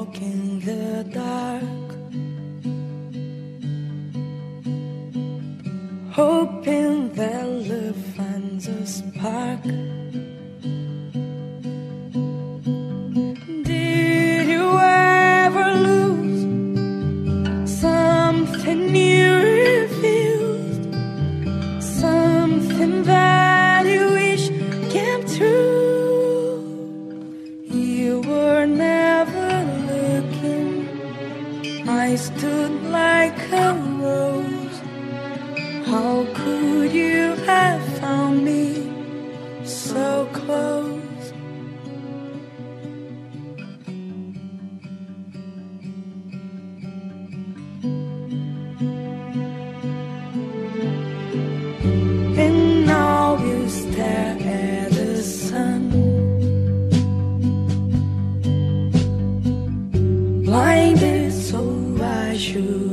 walk in the dark, hoping that love finds a spark. Did you ever lose something you refused, something that you wish came true? You were never looking, I stood like a rose. How could you have found me so close? And now you stare at the sun, blinded, so I should